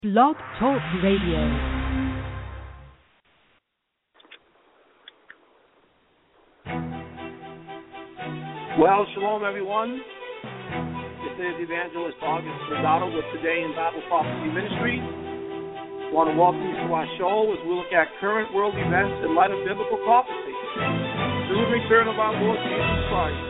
Blog Talk Radio. Well, shalom, everyone. This is Evangelist August Rosado with Today in Bible Prophecy Ministries. I want to welcome you to our show as we look at current world events in light of biblical prophecy. Through the return of our Lord Jesus Christ.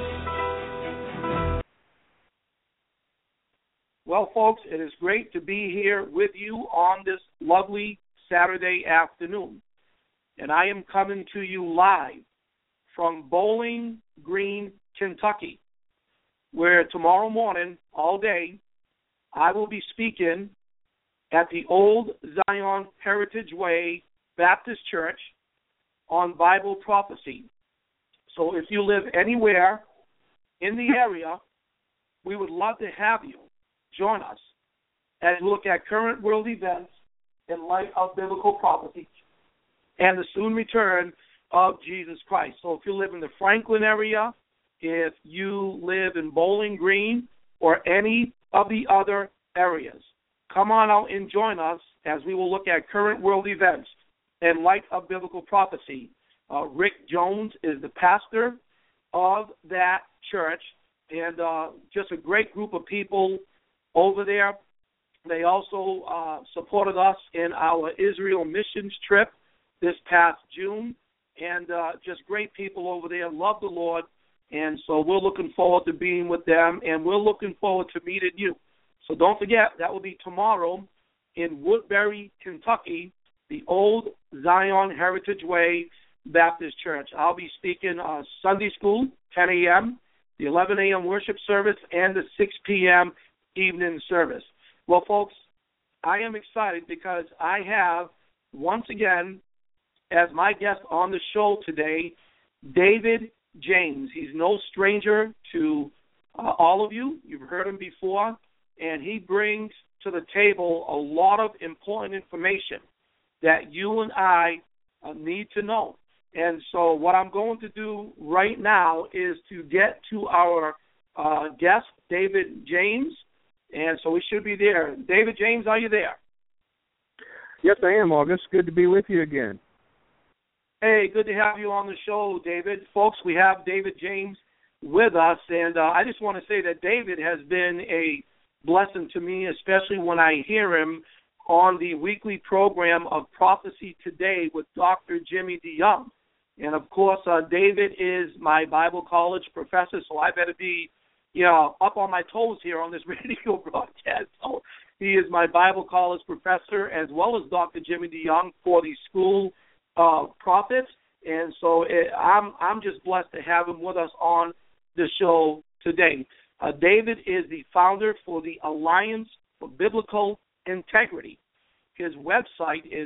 Well, folks, it is great to be here with you on this lovely Saturday afternoon. And I am coming to you live from Bowling Green, Kentucky, where tomorrow morning, all day, I will be speaking at the Old Zion Heritage Way Baptist Church on Bible prophecy. So if you live anywhere in the area, we would love to have you join us as we look at current world events in light of biblical prophecy and the soon return of Jesus Christ. So if you live in the Franklin area, if you live in Bowling Green or any of the other areas, come on out and join us as we will look at current world events in light of biblical prophecy. Rick Jones is the pastor of that church, and just a great group of people over there. They also supported us in our Israel missions trip this past June, and just great people over there, love the Lord, and so we're looking forward to being with them, and we're looking forward to meeting you. So don't forget, that will be tomorrow in Woodbury, Kentucky, the Old Zion Heritage Way Baptist Church. I'll be speaking Sunday school, 10 a.m., the 11 a.m. worship service, and the 6 p.m. evening service. Well, folks, I am excited because I have, once again, as my guest on the show today, David James. He's no stranger to all of you. You've heard him before, and he brings to the table a lot of important information that you and I need to know. And so what I'm going to do right now is to get to our guest, David James, and so we should be there. David James, are you there? Yes, I am, August. Good to be with you again. Hey, good to have you on the show, David. Folks, we have David James with us, and I just want to say that David has been a blessing to me, especially when I hear him on the weekly program of Prophecy Today with Dr. Jimmy DeYoung. And, of course, David is my Bible college professor, so I better be up on my toes here on this radio broadcast. So he is my Bible college professor as well as Dr. Jimmy DeYoung for the School of Prophets. And so I'm just blessed to have him with us on the show today. David is the founder for the Alliance for Biblical Integrity. His website is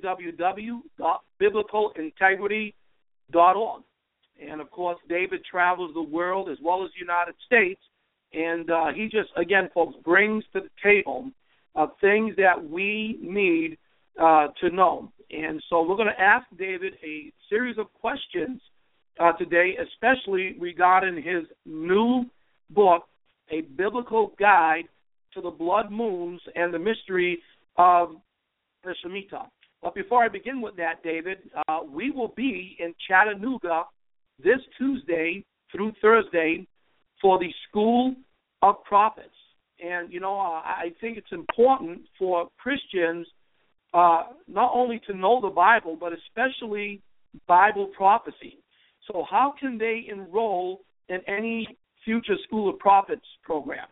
www.biblicalintegrity.org. And, of course, David travels the world as well as the United States, and he just, again, folks, brings to the table things that we need to know. And so we're going to ask David a series of questions today, especially regarding his new book, A Biblical Guide to the Blood Moons and the Mystery of the Shemitah. But before I begin with that, David, we will be in Chattanooga this Tuesday through Thursday for the School of Prophets. And, I think it's important for Christians not only to know the Bible, but especially Bible prophecy. So how can they enroll in any future School of Prophets program?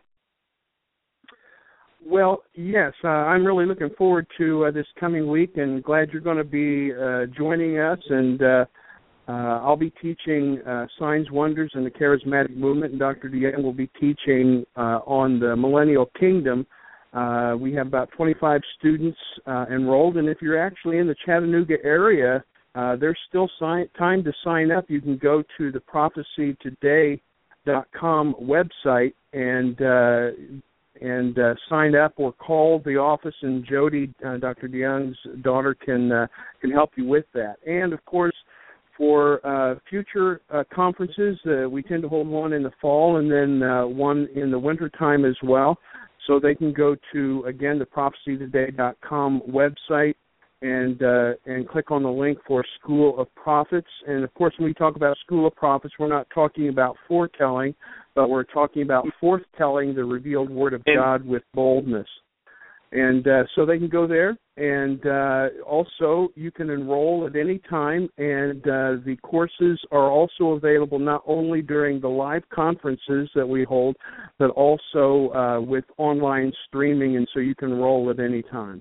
Well, yes, I'm really looking forward to this coming week and glad you're going to be joining us. And I'll be teaching Signs, Wonders, and the Charismatic Movement, and Dr. DeYoung will be teaching on the Millennial Kingdom. We have about 25 students enrolled, and if you're actually in the Chattanooga area, there's still time to sign up. You can go to the prophecytoday.com website and sign up or call the office, and Jody, Dr. DeYoung's daughter, can help you with that. And, of course, for future conferences, we tend to hold one in the fall and then one in the wintertime as well. So they can go to, again, the prophecytoday.com website and click on the link for School of Prophets. And, of course, when we talk about School of Prophets, we're not talking about foretelling, but we're talking about forthtelling the revealed Word of God with boldness. And so they can go there, and also you can enroll at any time, and the courses are also available not only during the live conferences that we hold, but also with online streaming, and so you can enroll at any time.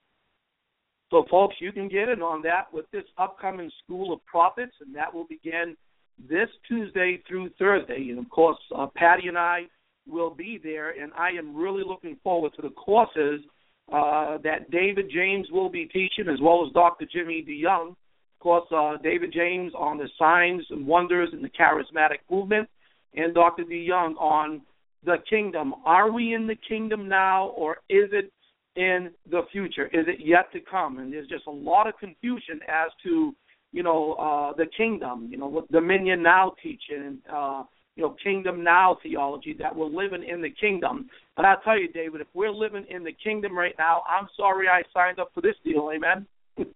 So, folks, you can get in on that with this upcoming School of Prophets, and that will begin this Tuesday through Thursday. And, of course, Patty and I will be there, and I am really looking forward to the courses that David James will be teaching, as well as Dr. Jimmy DeYoung. Of course, David James on the signs and wonders in the charismatic movement, and Dr. DeYoung on the kingdom. Are we in the kingdom now, or is it in the future? Is it yet to come? And there's just a lot of confusion as to, the kingdom, what Dominion Now teaching, Kingdom Now theology, that we're living in the kingdom. But I tell you, David, if we're living in the kingdom right now, I'm sorry I signed up for this deal, amen?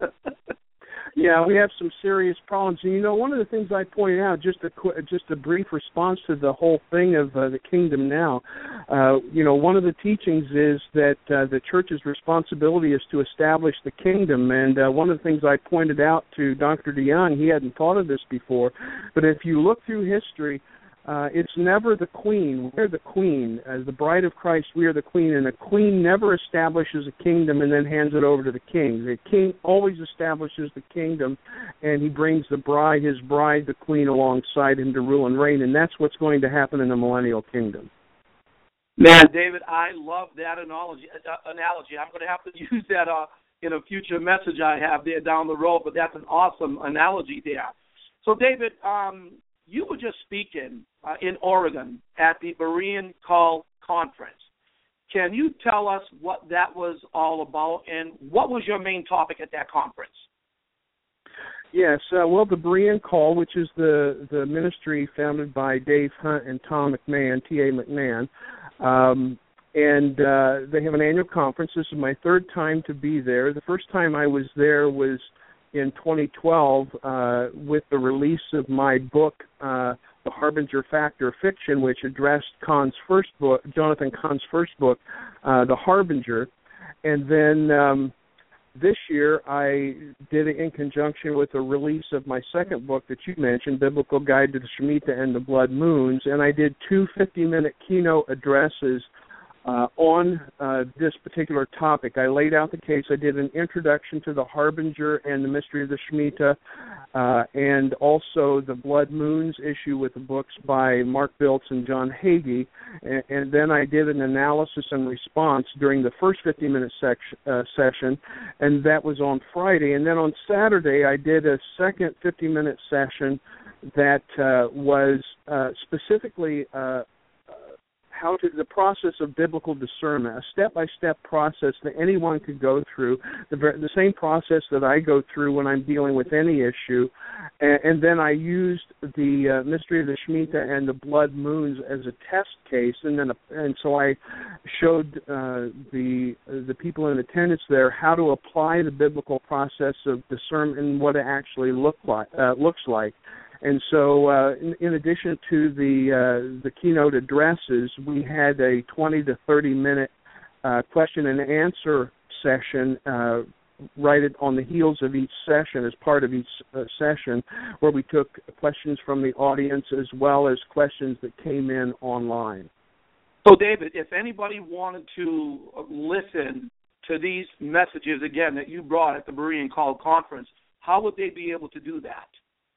Yeah, we have some serious problems. And, one of the things I pointed out, just a brief response to the whole thing of the kingdom now, one of the teachings is that the church's responsibility is to establish the kingdom. And one of the things I pointed out to Dr. DeYoung, he hadn't thought of this before, but if you look through history, it's never the queen. We're the queen. As the bride of Christ, we are the queen, and a queen never establishes a kingdom and then hands it over to the king. The king always establishes the kingdom, and he brings his bride, the queen, alongside him to rule and reign, and that's what's going to happen in the millennial kingdom. Man, David, I love that analogy. I'm going to have to use that in a future message I have there down the road, but that's an awesome analogy there. So, David, you were just speaking in Oregon at the Berean Call Conference. Can you tell us what that was all about, and what was your main topic at that conference? Yes, well, the Berean Call, which is the ministry founded by Dave Hunt and Tom McMahon, T.A. McMahon, and they have an annual conference. This is my third time to be there. The first time I was there was in 2012 with the release of my book, The Harbinger Factor Fiction, which addressed Jonathan Cahn's first book, The Harbinger. And then this year I did it in conjunction with the release of my second book that you mentioned, Biblical Guide to the Shemitah and the Blood Moons, and I did 2 50-minute keynote addresses on this particular topic. I laid out the case. I did an introduction to the Harbinger and the Mystery of the Shemitah, and also the Blood Moons issue with the books by Mark Biltz and John Hagee, and then I did an analysis and response during the first 50-minute session, and that was on Friday. And then on Saturday, I did a second 50-minute session that was specifically the process of biblical discernment, a step-by-step process that anyone could go through, the same process that I go through when I'm dealing with any issue. And then I used the Mystery of the Shemitah and the Blood Moons as a test case, and so I showed the people in attendance there how to apply the biblical process of discernment and what it actually looks like. And so, in addition to the keynote addresses, we had a 20 to 30 minute question and answer session right on the heels of each session, as part of each session, where we took questions from the audience as well as questions that came in online. So, David, if anybody wanted to listen to these messages again that you brought at the Berean Call Conference, how would they be able to do that?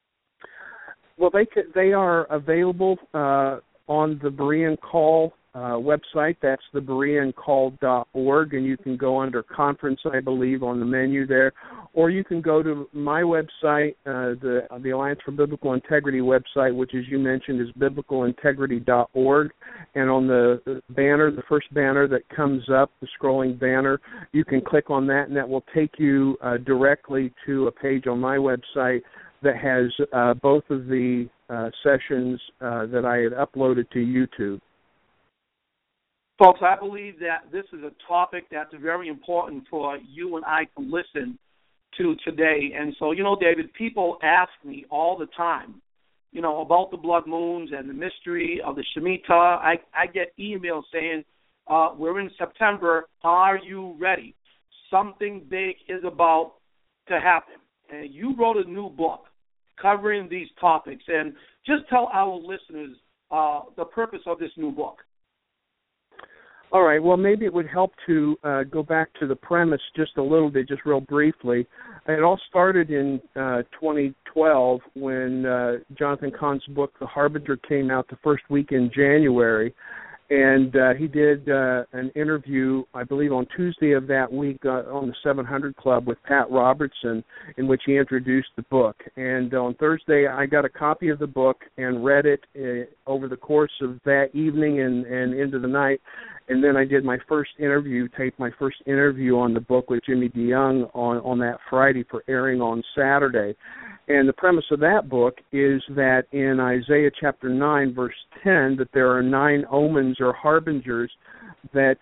Well, they are available on the Berean Call website. That's the BereanCall.org, and you can go under Conference, I believe, on the menu there. Or you can go to my website, the Alliance for Biblical Integrity website, which, as you mentioned, is BiblicalIntegrity.org. And on the banner, the first banner that comes up, the scrolling banner, you can click on that, and that will take you directly to a page on my website that has both of the sessions that I had uploaded to YouTube. Folks, I believe that this is a topic that's very important for you and I to listen to today. And so, David, people ask me all the time, about the blood moons and the mystery of the Shemitah. I get emails saying, we're in September. Are you ready? Something big is about to happen. And you wrote a new book covering these topics. And just tell our listeners the purpose of this new book. All right. Well, maybe it would help to go back to the premise just a little bit, just real briefly. It all started in 2012 when Jonathan Cahn's book, The Harbinger, came out the first week in January. And he did an interview, I believe, on Tuesday of that week on the 700 Club with Pat Robertson, in which he introduced the book. And on Thursday, I got a copy of the book and read it over the course of that evening and into the night. And then I did my first interview on the book with Jimmy DeYoung on that Friday for airing on Saturday. And the premise of that book is that in Isaiah chapter 9, verse 10, that there are 9 omens or harbingers that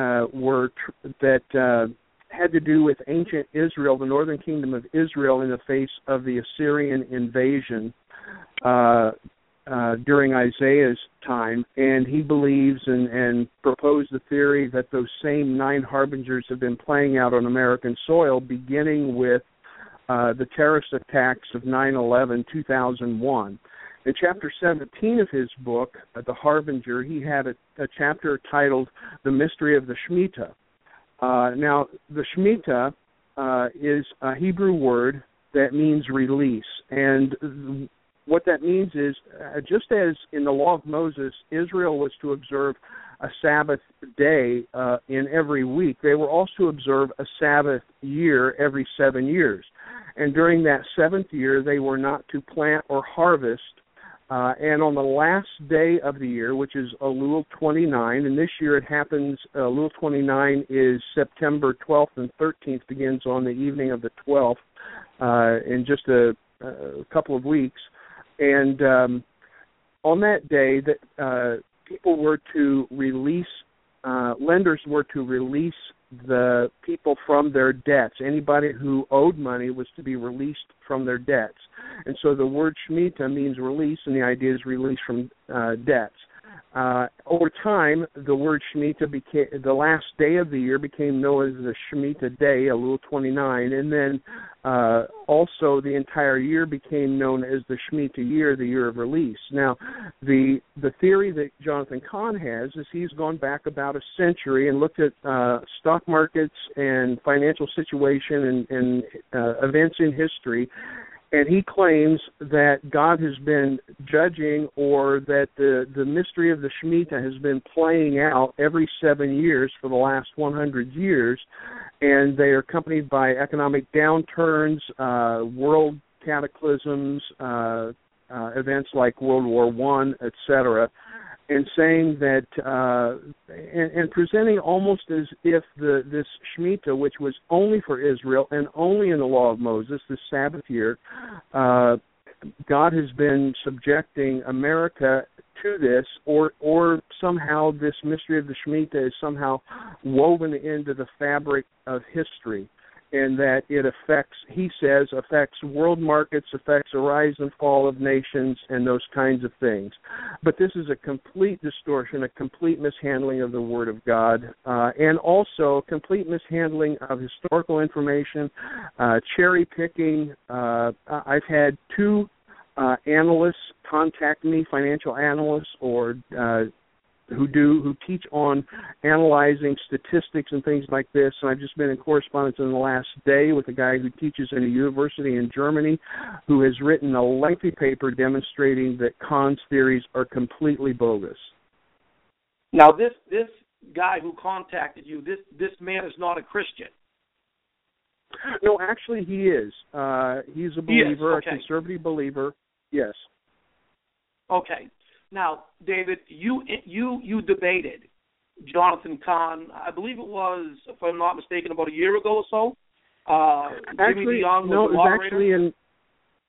had to do with ancient Israel, the northern kingdom of Israel, in the face of the Assyrian invasion during Isaiah's time. And he believes and proposed the theory that those same 9 harbingers have been playing out on American soil, beginning with the terrorist attacks of 9/11, 2001. In Chapter 17 of his book, The Harbinger, he had a chapter titled The Mystery of the Shemitah. Now, the Shemitah is a Hebrew word that means release. And what that means is, just as in the Law of Moses, Israel was to observe a Sabbath day in every week, they were also to observe a Sabbath year every 7 years. And during that 7th year, they were not to plant or harvest. And on the last day of the year, which is Elul 29, and this year it happens, Elul 29 is September 12th and 13th, begins on the evening of the 12th in just a couple of weeks. And on that day, that people were to release, lenders were to release the people from their debts. Anybody who owed money was to be released from their debts. And so the word Shemitah means release, and the idea is release from debts. Over time, the word Shemitah became, the last day of the year became known as the Shemitah Day, Elul 29, and then also the entire year became known as the Shemitah year, the year of release. Now, the theory that Jonathan Cahn has is he's gone back about a century and looked at stock markets and financial situation and events in history, and he claims that God has been judging, or that the mystery of the Shemitah has been playing out every 7 years for the last 100 years, and they are accompanied by economic downturns, world cataclysms, events like World War I, etc., and saying that, and presenting almost as if this Shemitah, which was only for Israel and only in the Law of Moses, this Sabbath year, God has been subjecting America to this, or somehow this mystery of the Shemitah is somehow woven into the fabric of history, and that it affects, he says, affects world markets, affects the rise and fall of nations, and those kinds of things. But this is a complete distortion, a complete mishandling of the Word of God, and also complete mishandling of historical information, cherry picking. I've had 2 analysts contact me, financial analysts, or who teach on analyzing statistics and things like this. And I've just been in correspondence in the last day with a guy who teaches in a university in Germany, who has written a lengthy paper demonstrating that Cahn's theories are completely bogus. Now, this guy who contacted you, this man is not a Christian. No, actually he is. He's a believer, okay. A conservative believer. Yes. Okay. Now, David, you debated Jonathan Cahn, I believe it was, if I'm not mistaken, about a year ago or so. Actually, Jimmy DeYoung no, was it was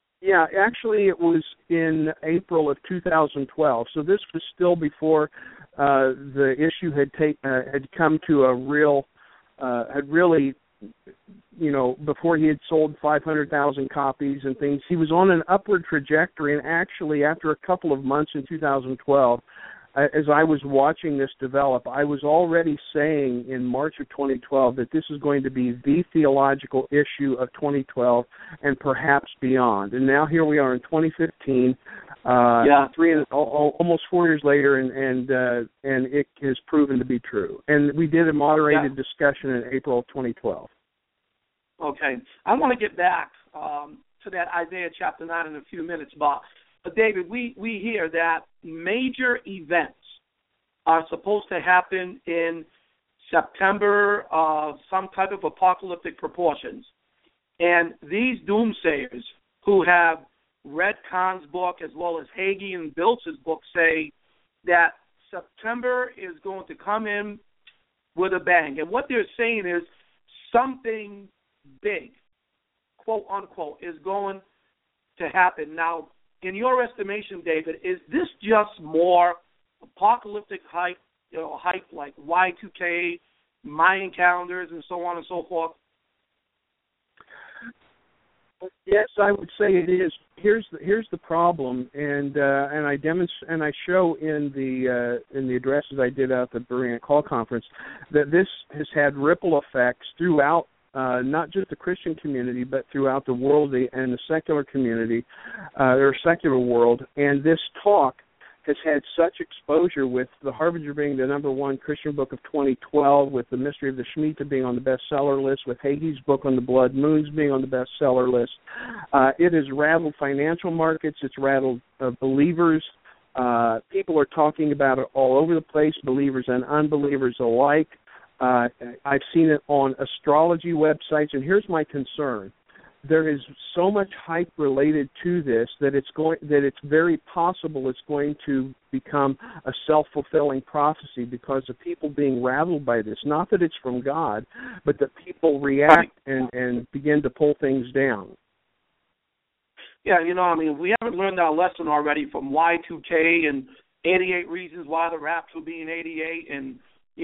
actually it was in April of 2012. So this was still before the issue had come to a real, had really, before he had sold 500,000 copies and things, he was on an upward trajectory. And actually, after a couple of months in 2012, as I was watching this develop, I was already saying in March of 2012 that this is going to be the theological issue of 2012 and perhaps beyond. And now here we are in 2015, almost 4 years later, and it has proven to be true. And we did a moderated discussion in April of 2012. Okay. I want to get back to that Isaiah chapter 9 in a few minutes, but David, we hear that major events are supposed to happen in September of some type of apocalyptic proportions. And these doomsayers who have read Kahn's book as well as Hagee and Biltz's book say that September is going to come in with a bang. And what they're saying is something big, quote unquote, is going to happen. Now, in your estimation, David, is this just more apocalyptic hype like Y2K, Mayan calendars, and so on and so forth? Yes, I would say it is. Here's the problem, and I show in the addresses I did at the Berean Call Conference that this has had ripple effects throughout. Not just the Christian community, but throughout the world and the secular community, or secular world. And this talk has had such exposure, with The Harbinger being the #1 Christian book of 2012, with The Mystery of the Shemitah being on the bestseller list, with Hagee's book on the blood moons being on the bestseller list. It has rattled financial markets. It's rattled believers. People are talking about it all over the place, believers and unbelievers alike. I've seen it on astrology websites, and here's my concern. There is so much hype related to this that it's very possible it's going to become a self-fulfilling prophecy because of people being rattled by this. Not that it's from God, but that people react and begin to pull things down. Yeah, we haven't learned our lesson already from Y2K and 88 Reasons Why the Rapture will be in 88, and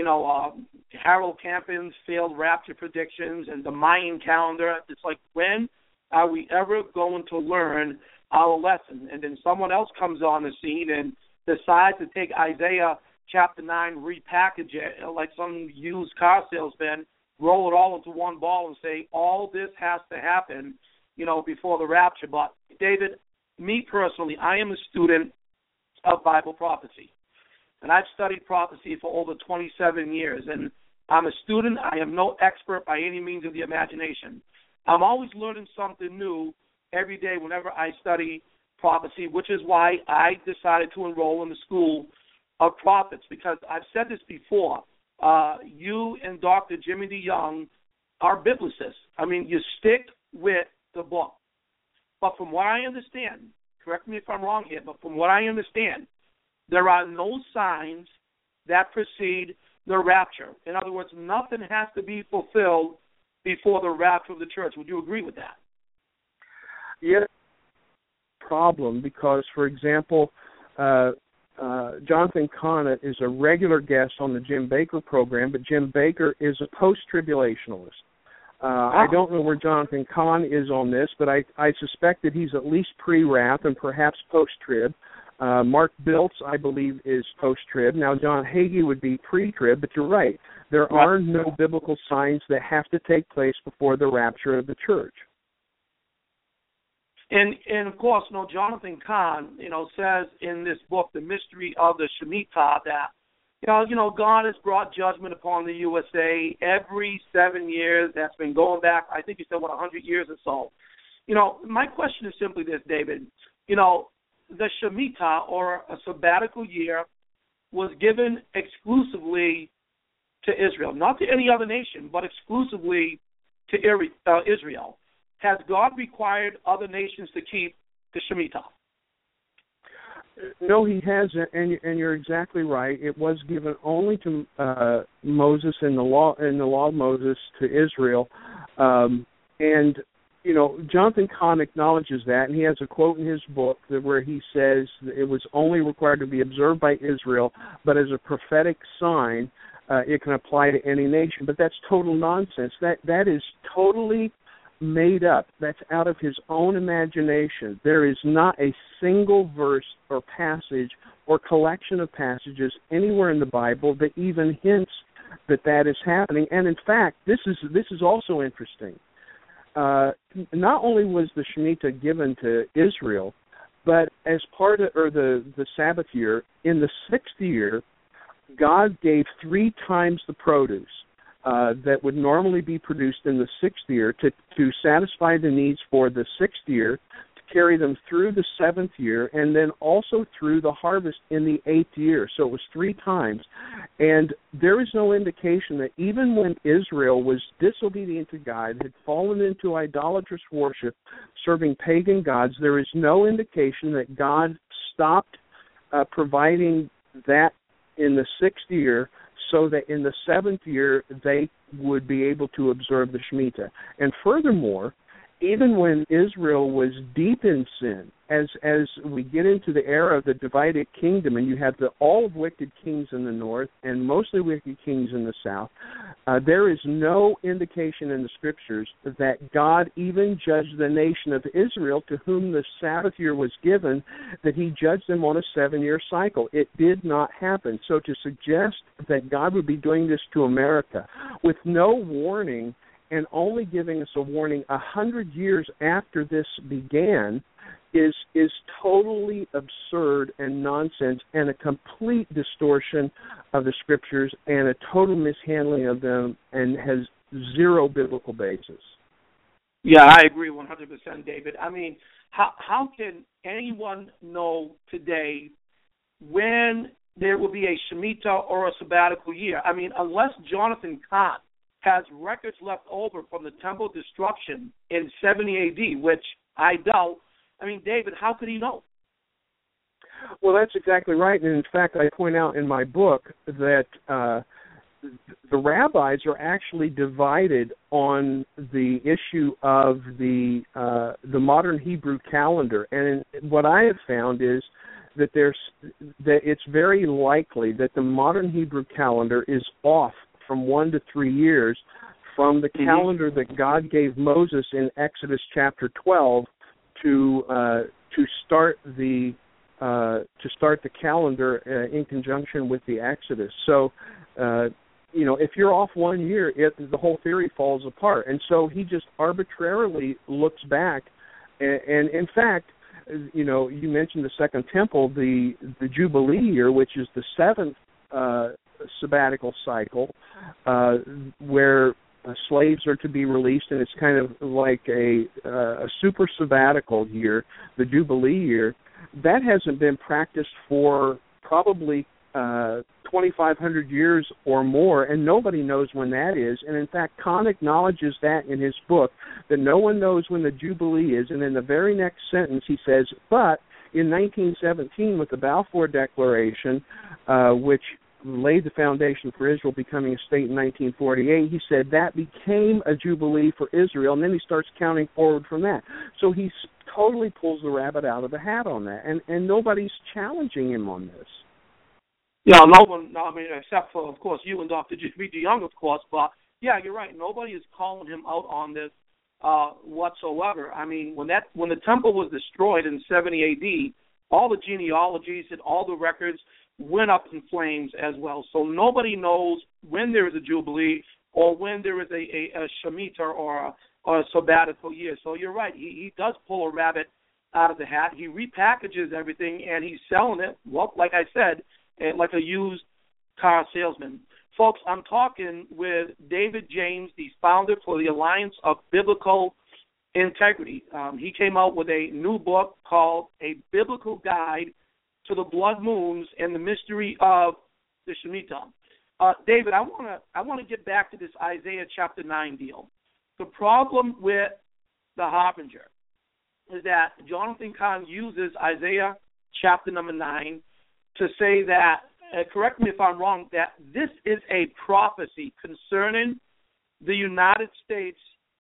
Harold Campion's failed rapture predictions and the Mayan calendar. It's like, when are we ever going to learn our lesson? And then someone else comes on the scene and decides to take Isaiah chapter 9, repackage it like some used car salesman, roll it all into one ball and say, all this has to happen, before the rapture. But, David, me personally, I am a student of Bible prophecy. And I've studied prophecy for over 27 years. And I'm a student. I am no expert by any means of the imagination. I'm always learning something new every day whenever I study prophecy, which is why I decided to enroll in the School of Prophets, because I've said this before. You and Dr. Jimmy DeYoung are biblicists. You stick with the book. But from what I understand, correct me if I'm wrong here, but from what I understand, there are no signs that precede the rapture. In other words, nothing has to be fulfilled before the rapture of the church. Would you agree with that? Yes. Problem, because, for example, Jonathan Cahn is a regular guest on the Jim Baker program, but Jim Baker is a post-tribulationalist. I don't know where Jonathan Cahn is on this, but I suspect that he's at least pre-rap and perhaps post-trib. Mark Biltz, I believe, is post-trib. Now, John Hagee would be pre-trib, but you're right. There are no biblical signs that have to take place before the rapture of the church. And of course, Jonathan Cahn, says in this book, The Mystery of the Shemitah, that, God has brought judgment upon the USA every 7 years. That's been going back, I think you said, 100 years or so. My question is simply this, David. The Shemitah, or a sabbatical year, was given exclusively to Israel, not to any other nation, but exclusively to Israel. Has God required other nations to keep the Shemitah? No, he hasn't, and you're exactly right. It was given only to Moses in the law of Moses to Israel, and Jonathan Cahn acknowledges that, and he has a quote in his book where he says it was only required to be observed by Israel, but as a prophetic sign, it can apply to any nation. But that's total nonsense. That is totally made up. That's out of his own imagination. There is not a single verse or passage or collection of passages anywhere in the Bible that even hints that is happening. And in fact, this is also interesting. Not only was the Shemitah given to Israel, but as part of the Sabbath year, in the 6th year, God gave 3 times the produce that would normally be produced in the 6th year to satisfy the needs for the 6th year, to carry them through the 7th year, and then also through the harvest in the 8th year. So it was 3 times. And there is no indication that even when Israel was disobedient to God, had fallen into idolatrous worship, serving pagan gods, there is no indication that God stopped providing that in the 6th year, so that in the 7th year they would be able to observe the Shemitah. And furthermore, even when Israel was deep in sin, as we get into the era of the divided kingdom, and you have all of wicked kings in the north and mostly wicked kings in the south, there is no indication in the scriptures that God even judged the nation of Israel, to whom the Sabbath year was given, that he judged them on a 7-year cycle. It did not happen. So to suggest that God would be doing this to America with no warning, and only giving us a warning 100 years after this began, is totally absurd and nonsense, and a complete distortion of the scriptures, and a total mishandling of them, and has zero biblical basis. Yeah, I agree 100%, David. I mean, how can anyone know today when there will be a Shemitah or a sabbatical year? I mean, unless Jonathan Cahn has records left over from the temple destruction in 70 A.D., which I doubt. I mean, David, how could he know? Well, that's exactly right. And in fact, I point out in my book that the rabbis are actually divided on the issue of the modern Hebrew calendar. And what I have found is that it's very likely that the modern Hebrew calendar is off from 1 to 3 years from the calendar that God gave Moses in Exodus chapter 12 to start the calendar in conjunction with the Exodus. So, if you're off 1 year, the whole theory falls apart. And so he just arbitrarily looks back. And in fact, you mentioned the Second Temple, the Jubilee year, which is the 7th sabbatical cycle, where slaves are to be released, and it's kind of like a super sabbatical year, the Jubilee year. That hasn't been practiced for probably 2,500 years or more, and nobody knows when that is. And in fact, Cahn acknowledges that in his book, that no one knows when the Jubilee is. And in the very next sentence, he says, but in 1917, with the Balfour Declaration, which laid the foundation for Israel becoming a state in 1948, he said that became a Jubilee for Israel, and then he starts counting forward from that. So he totally pulls the rabbit out of the hat on that, and nobody's challenging him on this. Yeah, no one, except for, of course, you and Dr. J.B. DeYoung, of course, but yeah, you're right, nobody is calling him out on this whatsoever. I mean, when the temple was destroyed in 70 A.D., all the genealogies and all the records went up in flames as well. So nobody knows when there is a Jubilee or when there is a Shemitah or a sabbatical year. So you're right. He does pull a rabbit out of the hat. He repackages everything, and he's selling it, well, like I said, like a used car salesman. Folks, I'm talking with David James, the founder for the Alliance of Biblical Integrity. He came out with a new book called A Biblical Guide to the Blood Moons and the Mystery of the Shemitah. David, I want to get back to this Isaiah chapter 9 deal. The problem with the Harbinger is that Jonathan Cahn uses Isaiah chapter number 9 to say that, correct me if I'm wrong, that this is a prophecy concerning the United States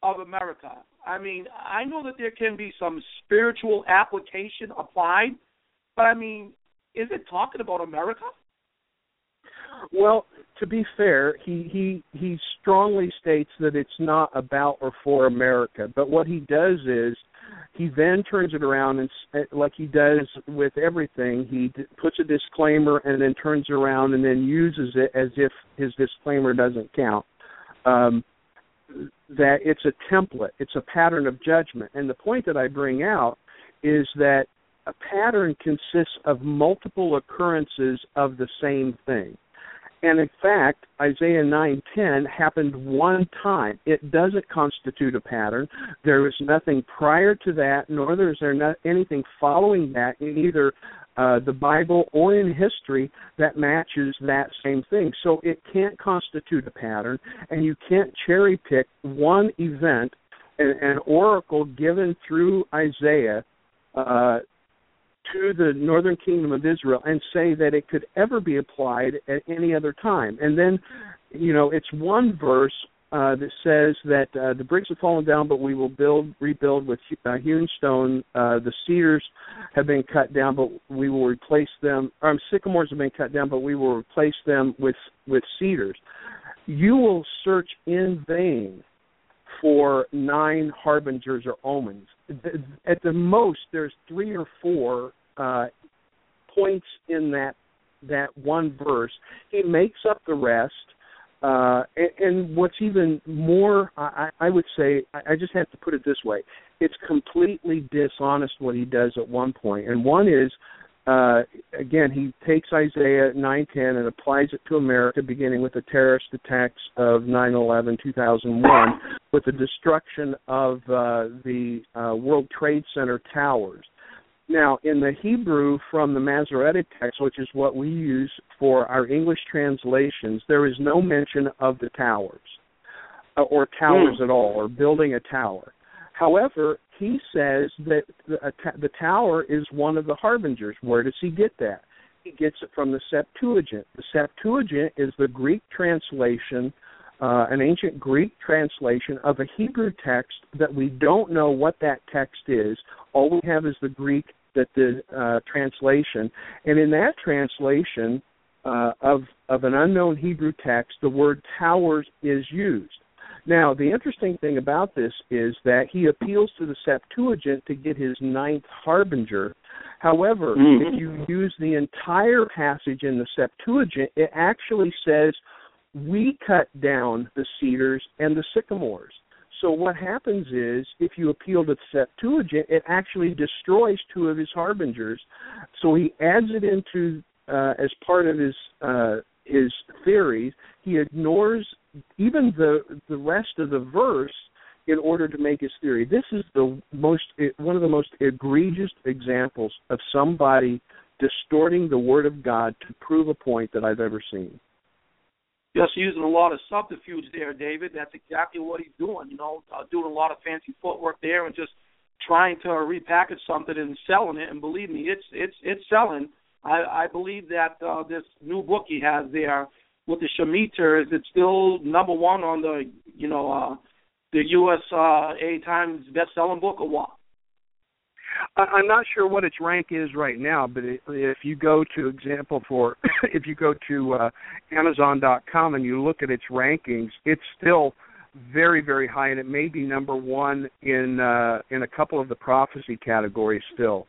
of America. I mean, I know that there can be some spiritual application applied, but I mean, is it talking about America? Well, to be fair, he strongly states that it's not about or for America. But what he does is he then turns it around and, like he does with everything, he puts a disclaimer and then turns around and then uses it as if his disclaimer doesn't count. That it's a template, it's a pattern of judgment. And the point that I bring out is that a pattern consists of multiple occurrences of the same thing. And in fact, Isaiah 9:10 happened one time. It doesn't constitute a pattern. There was nothing prior to that, nor is there anything following that in either the Bible or in history that matches that same thing. So it can't constitute a pattern, and you can't cherry pick one event, an oracle given through Isaiah to the northern kingdom of Israel, and say that it could ever be applied at any other time. And then, it's one verse that says that the bricks have fallen down, but we will rebuild with hewn stone. The cedars have been cut down, but we will replace them. Sycamores have been cut down, but we will replace them with cedars. You will search in vain for 9 harbingers or omens. At the most, there's 3 or 4 points in that one verse. He makes up the rest. And what's even more, I would say, I just have to put it this way, it's completely dishonest what he does at one point. And one is, again, he takes Isaiah 9:10 and applies it to America, beginning with the terrorist attacks of 9/11/2001, with the destruction of the World Trade Center towers. Now, in the Hebrew from the Masoretic text, which is what we use for our English translations, there is no mention of the towers, or towers at all, or building a tower. However, he says that the tower is one of the harbingers. Where does he get that? He gets it from the Septuagint. The Septuagint is the Greek translation, an ancient Greek translation of a Hebrew text that we don't know what that text is. All we have is the Greek, the translation. And in that translation of an unknown Hebrew text, the word towers is used. Now, the interesting thing about this is that he appeals to the Septuagint to get his 9th harbinger. However, if you use the entire passage in the Septuagint, it actually says, we cut down the cedars and the sycamores. So what happens is, if you appeal to the Septuagint, it actually destroys 2 of his harbingers. So he adds it into as part of his theories. He ignores even the rest of the verse in order to make his theory. This is one of the most egregious examples of somebody distorting the Word of God to prove a point that I've ever seen. Just using a lot of subterfuge there, David. That's exactly what he's doing, doing a lot of fancy footwork there and just trying to repackage something and selling it. And believe me, it's selling. I believe that this new book he has there with the Shemitah, it's still number 1 on the USA Times best-selling book or what? I'm not sure what its rank is right now, but if you go to if you go to Amazon.com and you look at its rankings, it's still very, very high, and it may be number 1 in a couple of the prophecy categories still.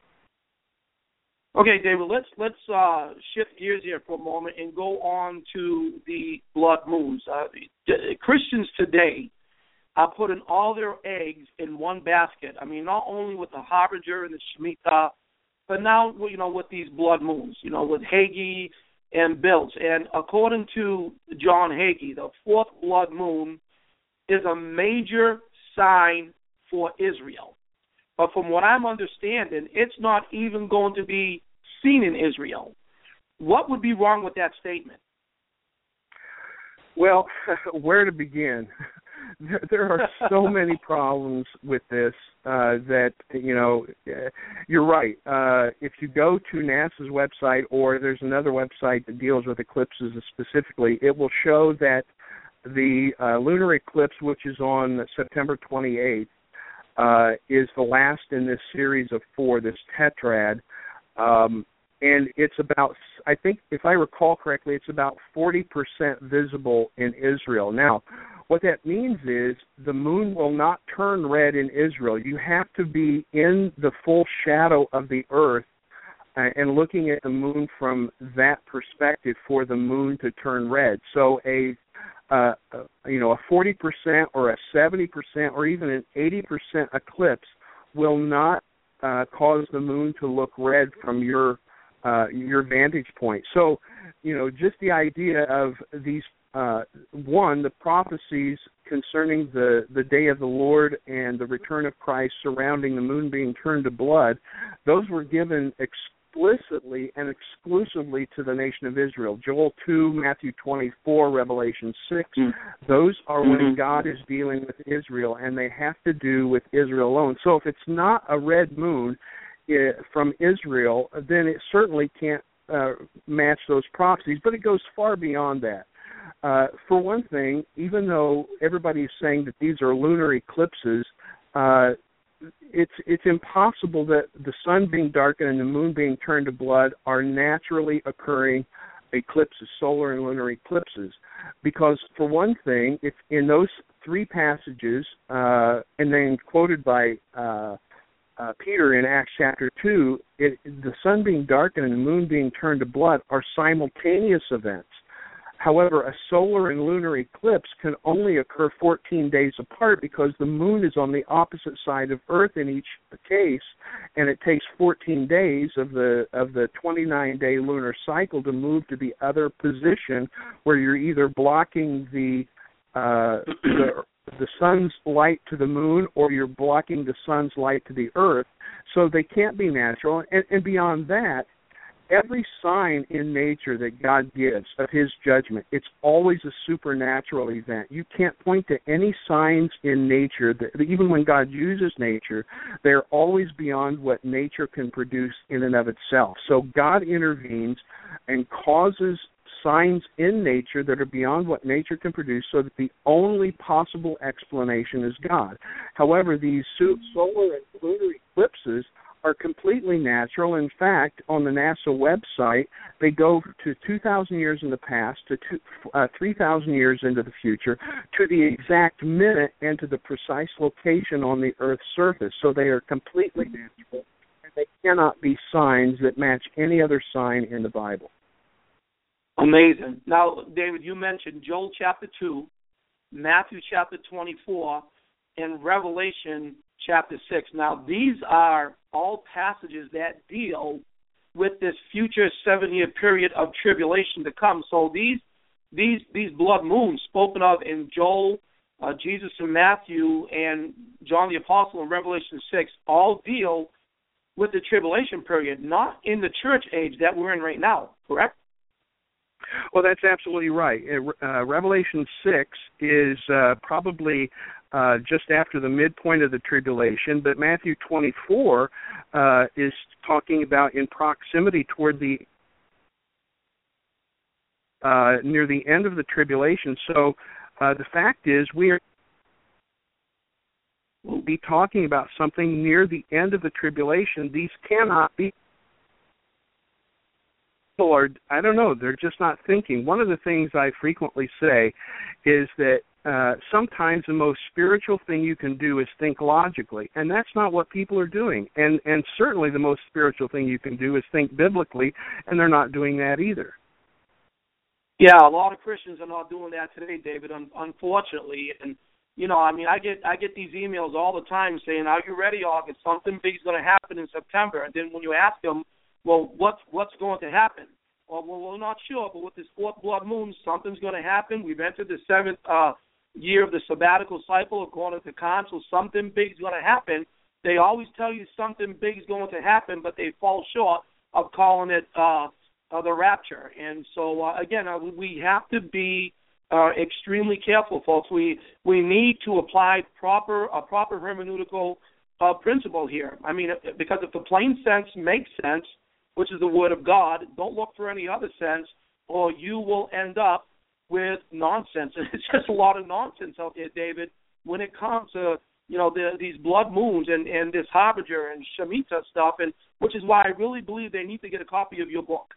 Okay, David, let's shift gears here for a moment and go on to the blood moons. Christians today are putting all their eggs in one basket. I mean, not only with the harbinger and the Shemitah, but now, with these blood moons, with Haggai and Bills. And according to John Haggai, the 4th blood moon is a major sign for Israel. But from what I'm understanding, it's not even going to be seen in Israel. What would be wrong with that statement? Well, where to begin? There are so many problems with this that, you're right. If you go to NASA's website, or there's another website that deals with eclipses specifically, it will show that the lunar eclipse, which is on September 28th, is the last in this series of 4, this tetrad. And it's about, I think, if I recall correctly, it's about 40% visible in Israel. Now, what that means is the moon will not turn red in Israel. You have to be in the full shadow of the earth and looking at the moon from that perspective for the moon to turn red. So a 40% or a 70% or even an 80% eclipse will not cause the moon to look red from your vantage point. So, just the idea of these, the prophecies concerning the day of the Lord and the return of Christ surrounding the moon being turned to blood, those were given explicitly and exclusively to the nation of Israel. Joel 2, Matthew 24, Revelation 6, those are when God is dealing with Israel, and they have to do with Israel alone. So if it's not a red moon from Israel, then it certainly can't match those prophecies, but it goes far beyond that. For one thing, even though everybody's saying that these are lunar eclipses, it's impossible that the sun being darkened and the moon being turned to blood are naturally occurring eclipses, solar and lunar eclipses, because for one thing, if in those 3 passages, and then quoted by Peter in Acts chapter 2, the sun being darkened and the moon being turned to blood are simultaneous events. However, a solar and lunar eclipse can only occur 14 days apart because the moon is on the opposite side of Earth in each case, and it takes 14 days of the 29-day lunar cycle to move to the other position where you're either blocking the sun's light to the moon or you're blocking the sun's light to the Earth. So they can't be natural. And beyond that, every sign in nature that God gives of his judgment, it's always a supernatural event. You can't point to any signs in nature, that even when God uses nature, they're always beyond what nature can produce in and of itself. So God intervenes and causes signs in nature that are beyond what nature can produce, so that the only possible explanation is God. However, these solar and lunar eclipses are completely natural. In fact, on the NASA website, they go to 2,000 years in the past, to 3,000 years into the future, to the exact minute and to the precise location on the Earth's surface. So they are completely natural, and they cannot be signs that match any other sign in the Bible. Amazing. Now, David, you mentioned Joel chapter 2, Matthew chapter 24, and Revelation chapter 6. Now, these are all passages that deal with this future 7-year period of tribulation to come. So these blood moons spoken of in Joel, Jesus in Matthew, and John the Apostle in Revelation 6 all deal with the tribulation period, not in the church age that we're in right now, correct? Well, that's absolutely right. Revelation 6 is probably just after the midpoint of the tribulation, but Matthew 24 is talking about in proximity toward the near the end of the tribulation. So the fact is we'll be talking about something near the end of the tribulation. These cannot be. People are, I don't know, they're just not thinking. One of the things I frequently say is that sometimes the most spiritual thing you can do is think logically, and that's not what people are doing. And certainly the most spiritual thing you can do is think biblically, and they're not doing that either. Yeah, a lot of Christians are not doing that today, David, unfortunately. And, I get these emails all the time saying, "Are you ready, August? Something big's going to happen in September." And then when you ask them, well, what's going to happen? Well, we're not sure, but with this 4th blood moon, something's going to happen. We've entered the 7th year of the sabbatical cycle, according to Kant, so something big's going to happen. They always tell you something big's going to happen, but they fall short of calling it the rapture. And so, again, we have to be extremely careful, folks. We need to apply a proper hermeneutical principle here. I mean, because if the plain sense makes sense, which is the Word of God, don't look for any other sense, or you will end up with nonsense. And it's just a lot of nonsense out there, David, when it comes to, these blood moons and this Harbinger and Shemitah stuff, and which is why I really believe they need to get a copy of your book.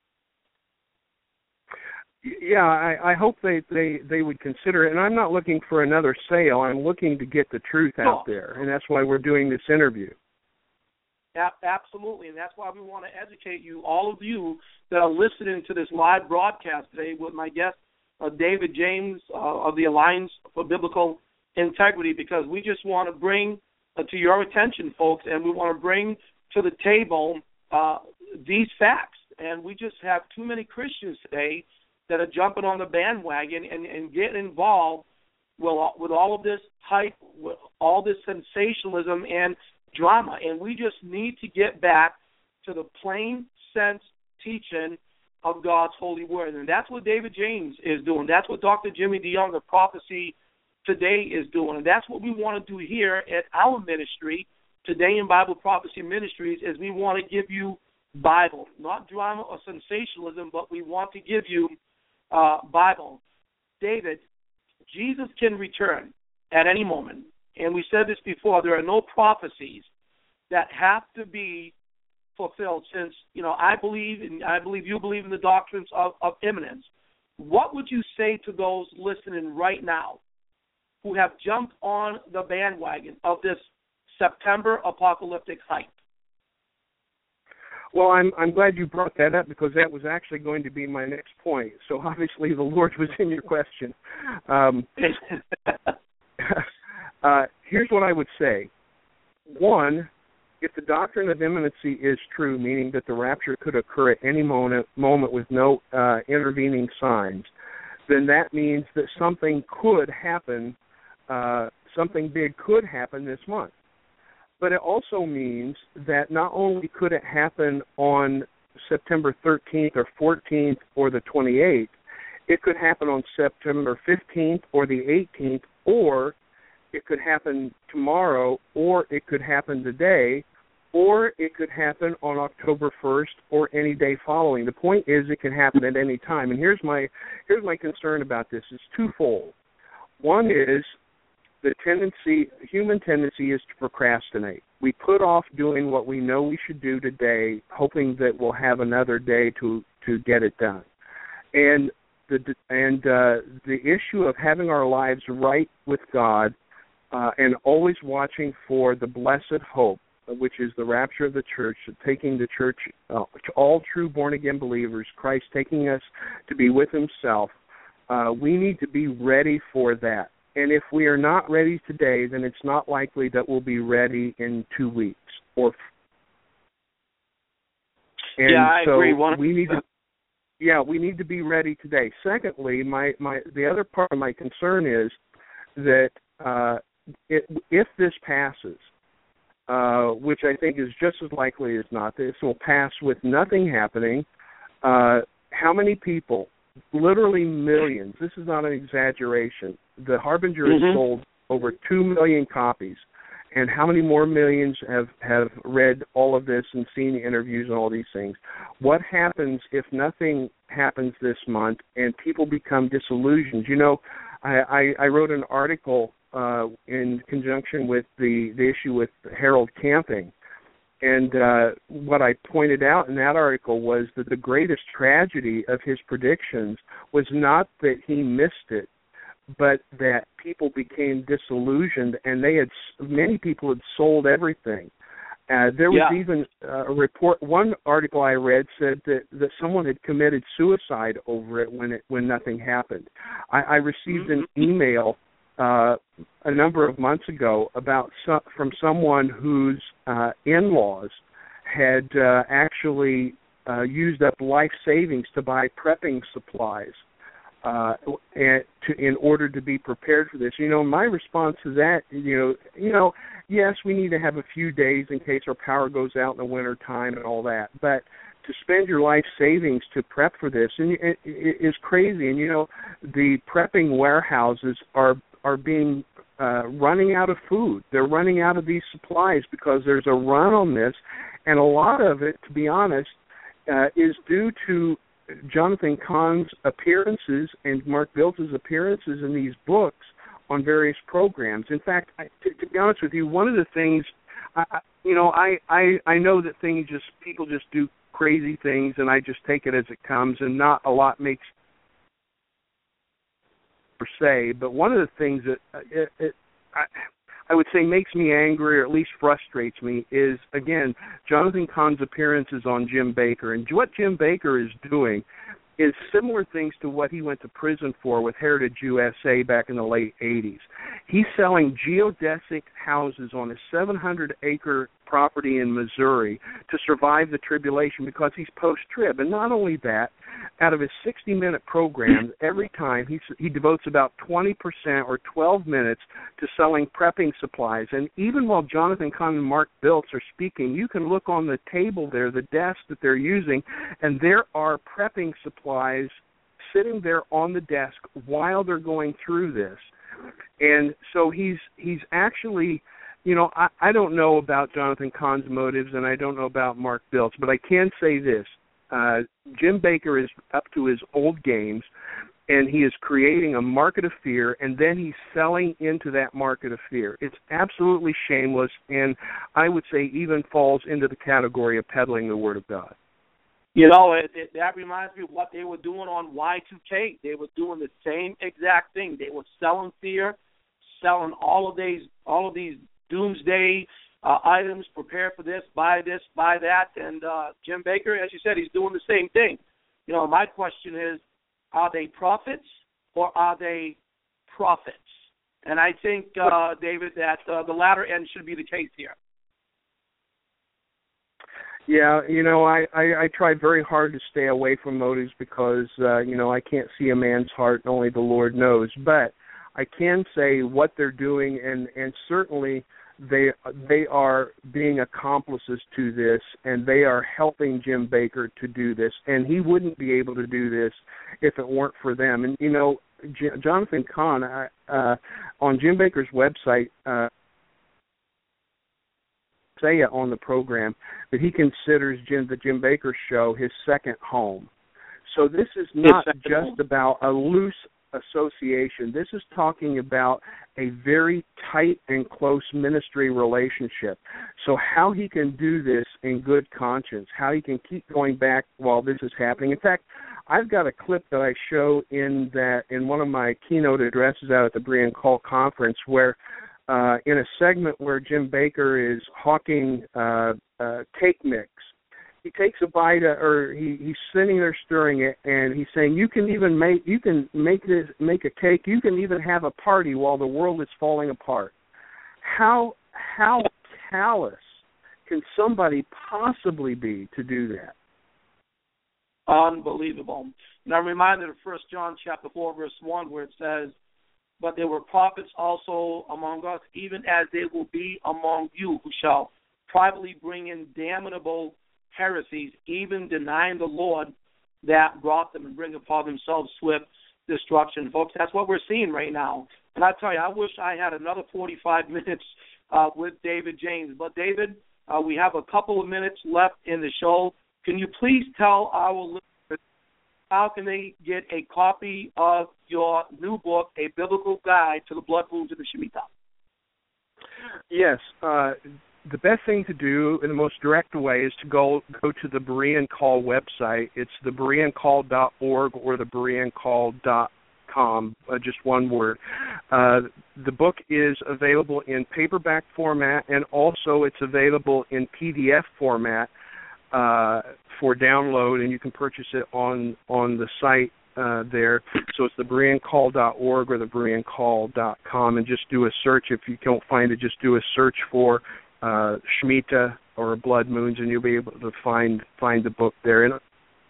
Yeah, I hope they would consider it. And I'm not looking for another sale. I'm looking to get the truth out there, and that's why we're doing this interview. Absolutely, and that's why we want to educate you, all of you that are listening to this live broadcast today with my guest, David James of the Alliance for Biblical Integrity, because we just want to bring to your attention, folks, and we want to bring to the table these facts. And we just have too many Christians today that are jumping on the bandwagon and getting involved with all of this hype, with all this sensationalism and drama. And we just need to get back to the plain sense teaching of God's holy word. And that's what David James is doing. That's what Dr. Jimmy DeYoung of Prophecy Today is doing. And that's what we want to do here at our ministry, Today in Bible Prophecy Ministries, is we want to give you Bible, not drama or sensationalism, but we want to give you Bible. David, Jesus can return at any moment. And we said this before, there are no prophecies that have to be fulfilled since, I believe you believe in the doctrines of imminence. What would you say to those listening right now who have jumped on the bandwagon of this September apocalyptic hype? Well, I'm glad you brought that up, because that was actually going to be my next point. So obviously the Lord was in your question. Here's what I would say. One, if the doctrine of imminency is true, meaning that the rapture could occur at any moment with no intervening signs, then that means that something could happen, something big could happen this month. But it also means that not only could it happen on September 13th or 14th or the 28th, it could happen on September 15th or the 18th, or it could happen tomorrow, or it could happen today, or it could happen on October 1st or any day following. The point is it can happen at any time. And here's my concern about this. It's twofold. One is the human tendency is to procrastinate. We put off doing what we know we should do today, hoping that we'll have another day to get it done. And the issue of having our lives right with God and always watching for the blessed hope, which is the rapture of the church, taking the church to all true born-again believers, Christ taking us to be with himself, we need to be ready for that. And if we are not ready today, then it's not likely that we'll be ready in 2 weeks. I agree. We need to be ready today. Secondly, the other part of my concern is that if this passes, which I think is just as likely as not, this will pass with nothing happening. How many people? Literally millions. This is not an exaggeration. The Harbinger has sold over 2 million copies. And how many more millions have read all of this and seen the interviews and all these things? What happens if nothing happens this month and people become disillusioned? I wrote an article in conjunction with the issue with Harold Camping. And what I pointed out in that article was that the greatest tragedy of his predictions was not that he missed it, but that people became disillusioned, and many people had sold everything. There was even a report. One article I read said that someone had committed suicide over it when nothing happened. I received an email a number of months ago from someone whose in-laws had actually used up life savings to buy prepping supplies in order to be prepared for this. My response to that, yes, we need to have a few days in case our power goes out in the winter time and all that, but to spend your life savings to prep for this is crazy. And the prepping warehouses are being running out of food. They're running out of these supplies because there's a run on this, and a lot of it, to be honest, is due to Jonathan Cahn's appearances and Mark Biltz's appearances in these books on various programs. In fact, to be honest with you, one of the things, I know that people just do crazy things, and I just take it as it comes, and not a lot makes per se. But one of the things that I would say makes me angry, or at least frustrates me, is, again, Jonathan Cahn's appearances on Jim Bakker. And what Jim Bakker is doing is similar things to what he went to prison for with Heritage USA back in the late 80s. He's selling geodesic houses on a 700-acre property in Missouri to survive the tribulation because he's post-trib. And not only that, out of his 60-minute program, every time he devotes about 20% or 12 minutes to selling prepping supplies. And even while Jonathan Cahn and Mark Biltz are speaking, you can look on the table there, the desk that they're using, and there are prepping supplies sitting there on the desk while they're going through this. And so he's actually, I don't know about Jonathan Cahn's motives, and I don't know about Mark Biltz, but I can say this. Jim Bakker is up to his old games, and he is creating a market of fear, and then he's selling into that market of fear. It's absolutely shameless, and I would say even falls into the category of peddling the Word of God. That reminds me of what they were doing on Y2K. They were doing the same exact thing. They were selling fear, selling all of these doomsday items, prepare for this, buy that. And Jim Bakker, as you said, he's doing the same thing. My question is, are they prophets or are they prophets? And I think, David, that the latter end should be the case here. Yeah, I try very hard to stay away from motives because, I can't see a man's heart, only the Lord knows. But I can say what they're doing, and certainly they are being accomplices to this, and they are helping Jim Bakker to do this. And he wouldn't be able to do this if it weren't for them. And, Jonathan Cahn, on Jim Bakker's website, say on the program that he considers the Jim Bakker Show his second home. So this is not just about a loose association. This is talking about a very tight and close ministry relationship. So how he can do this in good conscience, how he can keep going back while this is happening. In fact, I've got a clip that I show in one of my keynote addresses out at the Berean Call Conference where in a segment where Jim Bakker is hawking cake mix, he takes a bite, or he's sitting there stirring it, and he's saying, "You can make a cake. You can even have a party while the world is falling apart." How callous can somebody possibly be to do that? Unbelievable. And I'm reminded of 1 John chapter 4, verse 1, where it says, "But there were prophets also among us, even as there will be among you, who shall privately bring in damnable heresies, even denying the Lord that brought them, and bring upon themselves swift destruction." Folks, that's what we're seeing right now. And I tell you, I wish I had another 45 minutes with David James. But, David, we have a couple of minutes left in the show. Can you please tell our listeners how can they get a copy of your new book, A Biblical Guide to the Blood Wounds of the Shemitah? Yes. The best thing to do in the most direct way is to go to the Berean Call website. It's the BereanCall.org or the BereanCall.com, just one word. The book is available in paperback format, and also it's available in PDF format for download, and you can purchase it on the site there. So it's the BereanCall.org or the BereanCall.com, and just do a search. If you don't find it, just do a search for Shemitah or Blood Moons, and you'll be able to find the book there. And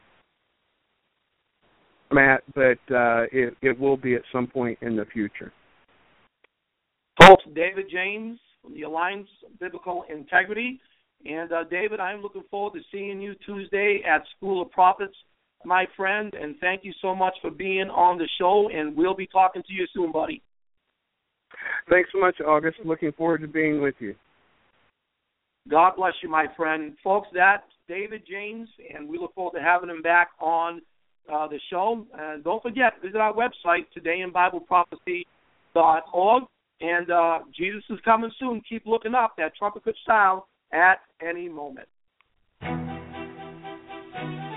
Matt, but it will be at some point in the future. Folks, David James from the Alliance of Biblical Integrity. And, David, I'm looking forward to seeing you Tuesday at School of Prophets, my friend. And thank you so much for being on the show, and we'll be talking to you soon, buddy. Thanks so much, August. Looking forward to being with you. God bless you, my friend. Folks, that's David James, and we look forward to having him back on the show. And don't forget, visit our website, todayinbibleprophecy.org. And Jesus is coming soon. Keep looking up. That trumpet could sound at any moment.